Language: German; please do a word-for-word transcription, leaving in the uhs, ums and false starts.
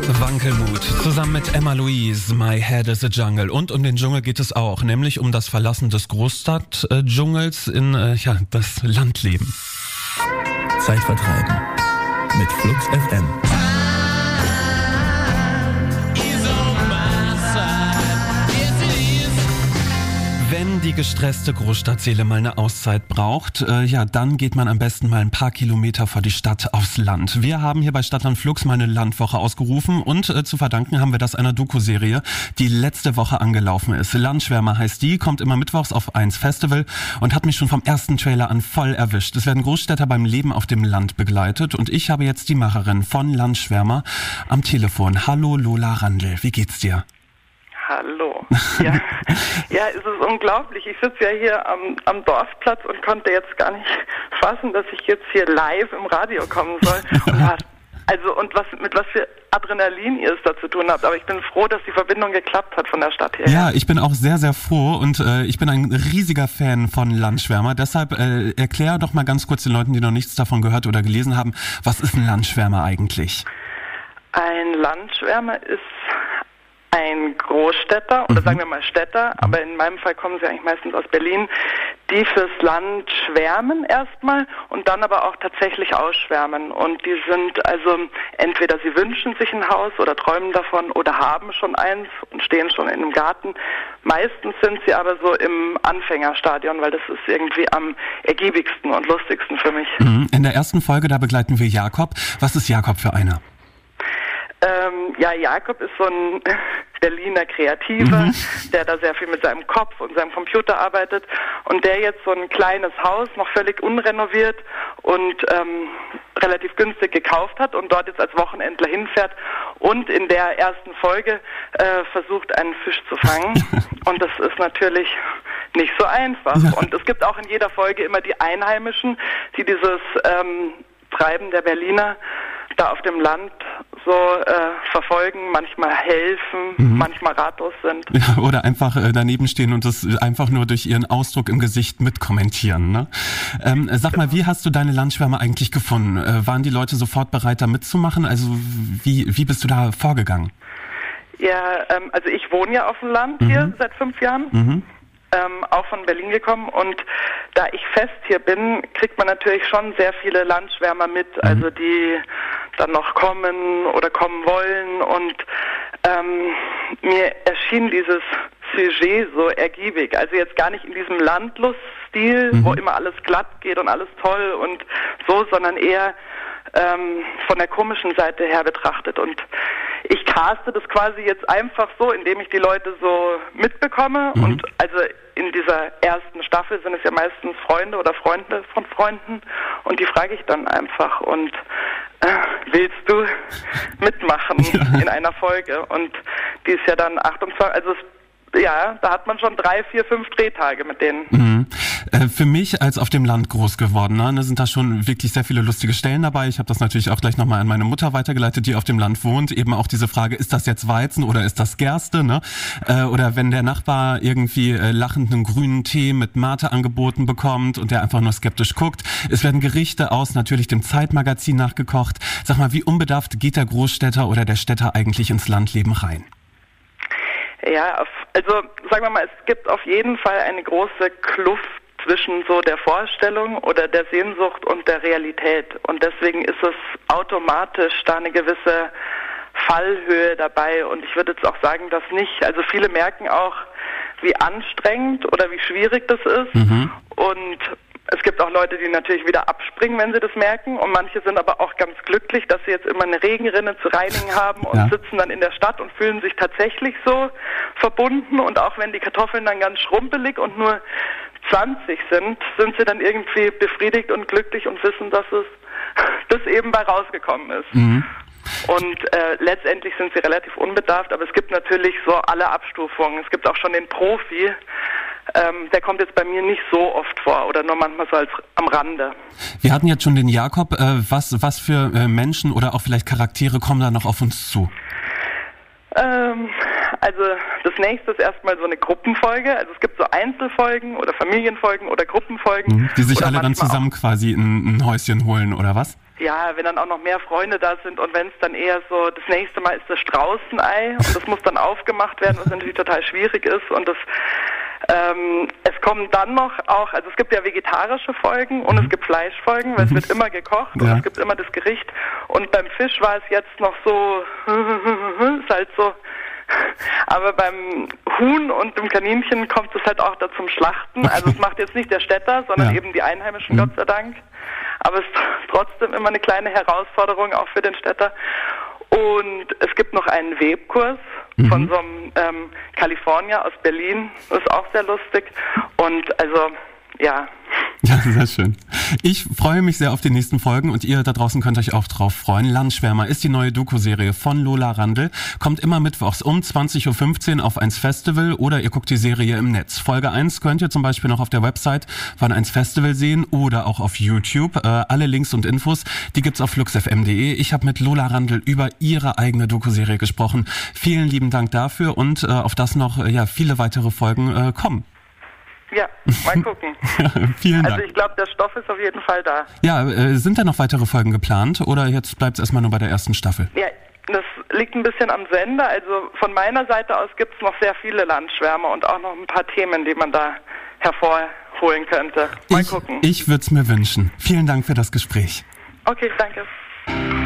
Wankelmut zusammen mit Emma Louise, My Head is a Jungle. Und um den Dschungel geht es auch, nämlich um das Verlassen des Großstadt-Dschungels in äh, ja, das Landleben. Zeitvertreiben mit Flux F M. Wenn die gestresste Großstadtseele mal eine Auszeit braucht, äh, ja, dann geht man am besten mal ein paar Kilometer vor die Stadt aufs Land. Wir haben hier bei Stadtland Flux mal eine Landwoche ausgerufen und äh, zu verdanken haben wir das einer Doku-Serie, die letzte Woche angelaufen ist. Landschwärmer heißt die, kommt immer mittwochs auf eins Festival und hat mich schon vom ersten Trailer an voll erwischt. Es werden Großstädter beim Leben auf dem Land begleitet und ich habe jetzt die Macherin von Landschwärmer am Telefon. Hallo Lola Randl, wie geht's dir? Hallo. Ja, ja, es ist unglaublich. Ich sitze ja hier am, am Dorfplatz und konnte jetzt gar nicht fassen, dass ich jetzt hier live im Radio kommen soll. Und hat, also und was mit was für Adrenalin ihr es da zu tun habt. Aber ich bin froh, dass die Verbindung geklappt hat von der Stadt her. Ja, ich bin auch sehr, sehr froh und äh, ich bin ein riesiger Fan von Landschwärmer. Deshalb äh, erklär doch mal ganz kurz den Leuten, die noch nichts davon gehört oder gelesen haben, was ist ein Landschwärmer eigentlich? Ein Landschwärmer ist ein Großstädter, oder sagen wir mal Städter, aber in meinem Fall kommen sie eigentlich meistens aus Berlin, die fürs Land schwärmen erstmal und dann aber auch tatsächlich ausschwärmen. Und die sind also, entweder sie wünschen sich ein Haus oder träumen davon oder haben schon eins und stehen schon in einem Garten. Meistens sind sie aber so im Anfängerstadion, weil das ist irgendwie am ergiebigsten und lustigsten für mich. In der ersten Folge, da begleiten wir Jakob. Was ist Jakob für einer? Ähm, ja, Jakob ist so ein Berliner Kreativer, mhm. der da sehr viel mit seinem Kopf und seinem Computer arbeitet und der jetzt so ein kleines Haus, noch völlig unrenoviert und ähm, relativ günstig gekauft hat und dort jetzt als Wochenendler hinfährt und in der ersten Folge äh, versucht, einen Fisch zu fangen. Und das ist natürlich nicht so einfach. Ja. Und es gibt auch in jeder Folge immer die Einheimischen, die dieses ähm, Treiben der Berliner da auf dem Land so äh, verfolgen, manchmal helfen, mhm. manchmal ratlos sind. Ja, oder einfach äh, daneben stehen und das einfach nur durch ihren Ausdruck im Gesicht mitkommentieren. Ne? Ähm, sag genau. mal, wie hast du deine Landschwärmer eigentlich gefunden? Äh, waren die Leute sofort bereit, da mitzumachen? Also wie, wie bist du da vorgegangen? Ja, ähm, also ich wohne ja auf dem Land mhm. hier seit fünf Jahren. Mhm. Ähm, auch von Berlin gekommen und da ich fest hier bin, kriegt man natürlich schon sehr viele Landschwärmer mit, mhm. also die dann noch kommen oder kommen wollen und ähm, mir erschien dieses Sujet so ergiebig, also jetzt gar nicht in diesem Landluststil, mhm. wo immer alles glatt geht und alles toll und so, sondern eher ähm, von der komischen Seite her betrachtet und ich caste das quasi jetzt einfach so, indem ich die Leute so mitbekomme mhm. und also in dieser ersten Staffel sind es ja meistens Freunde oder Freunde von Freunden und die frage ich dann einfach und äh, willst du mitmachen ja. in einer Folge und die ist ja dann achtundzwanzig, also es ja, da hat man schon drei, vier, fünf Drehtage mit denen. Mhm. Äh, für mich als auf dem Land groß geworden, ne, sind da schon wirklich sehr viele lustige Stellen dabei. Ich habe das natürlich auch gleich nochmal an meine Mutter weitergeleitet, die auf dem Land wohnt. Eben auch diese Frage, ist das jetzt Weizen oder ist das Gerste? Ne? Äh, oder wenn der Nachbar irgendwie äh, lachend einen grünen Tee mit Mate angeboten bekommt und der einfach nur skeptisch guckt. Es werden Gerichte aus natürlich dem Zeitmagazin nachgekocht. Sag mal, wie unbedarft geht der Großstädter oder der Städter eigentlich ins Landleben rein? Ja, also sagen wir mal, es gibt auf jeden Fall eine große Kluft zwischen so der Vorstellung oder der Sehnsucht und der Realität. Und deswegen ist es automatisch da eine gewisse Fallhöhe dabei. Und ich würde jetzt auch sagen, dass nicht, also viele merken auch, wie anstrengend oder wie schwierig das ist. Mhm. Und es gibt auch Leute, die natürlich wieder abspringen, wenn sie das merken. Und manche sind aber auch ganz glücklich, dass sie jetzt immer eine Regenrinne zu reinigen haben und ja. sitzen dann in der Stadt und fühlen sich tatsächlich so verbunden. Und auch wenn die Kartoffeln dann ganz schrumpelig und nur zwanzig sind, sind sie dann irgendwie befriedigt und glücklich und wissen, dass es das eben bei rausgekommen ist. Mhm. Und äh, letztendlich sind sie relativ unbedarft, aber es gibt natürlich so alle Abstufungen. Es gibt auch schon den Profi, ähm, der kommt jetzt bei mir nicht so oft vor oder nur manchmal so als am Rande. Wir hatten jetzt schon den Jakob. Äh, was, was für äh, Menschen oder auch vielleicht Charaktere kommen da noch auf uns zu? Ähm, also das nächste ist erstmal so eine Gruppenfolge. Also es gibt so Einzelfolgen oder Familienfolgen oder Gruppenfolgen. Mhm, die sich alle dann zusammen quasi in ein Häuschen holen oder was? Ja, wenn dann auch noch mehr Freunde da sind und wenn es dann eher so, das nächste Mal ist das Straußenei und das muss dann aufgemacht werden, was natürlich total schwierig ist und das ähm, es kommen dann noch auch, also es gibt ja vegetarische Folgen und mhm. es gibt Fleischfolgen, weil mhm. es wird immer gekocht ja. und es gibt immer das Gericht und beim Fisch war es jetzt noch so, ist halt so, aber beim Huhn und dem Kaninchen kommt es halt auch da zum Schlachten, okay. also es macht jetzt nicht der Städter, sondern ja. eben die Einheimischen, mhm. Gott sei Dank. Aber es ist trotzdem immer eine kleine Herausforderung auch für den Städter. Und es gibt noch einen Webkurs mhm. von so einem ähm, Kalifornier aus Berlin. Das ist auch sehr lustig. Und also, ja. Ja, sehr schön. Ich freue mich sehr auf die nächsten Folgen und ihr da draußen könnt euch auch drauf freuen. Landschwärmer ist die neue Doku-Serie von Lola Randl. Kommt immer mittwochs um zwanzig Uhr fünfzehn auf eins Festival oder ihr guckt die Serie im Netz. Folge eins könnt ihr zum Beispiel noch auf der Website von eins Festival sehen oder auch auf YouTube. Äh, alle Links und Infos, die gibt's auf flux f m punkt d e. Ich habe mit Lola Randl über ihre eigene Doku-Serie gesprochen. Vielen lieben Dank dafür und äh, auf das noch äh, ja viele weitere Folgen äh, kommen. Ja, mal gucken. Ja, vielen Dank. Also ich glaube, der Stoff ist auf jeden Fall da. Ja, äh, sind da noch weitere Folgen geplant oder jetzt bleibt es erstmal nur bei der ersten Staffel? Ja, das liegt ein bisschen am Sender. Also von meiner Seite aus gibt es noch sehr viele Landschwärmer und auch noch ein paar Themen, die man da hervorholen könnte. Mal ich, gucken. Ich würde es mir wünschen. Vielen Dank für das Gespräch. Okay, danke.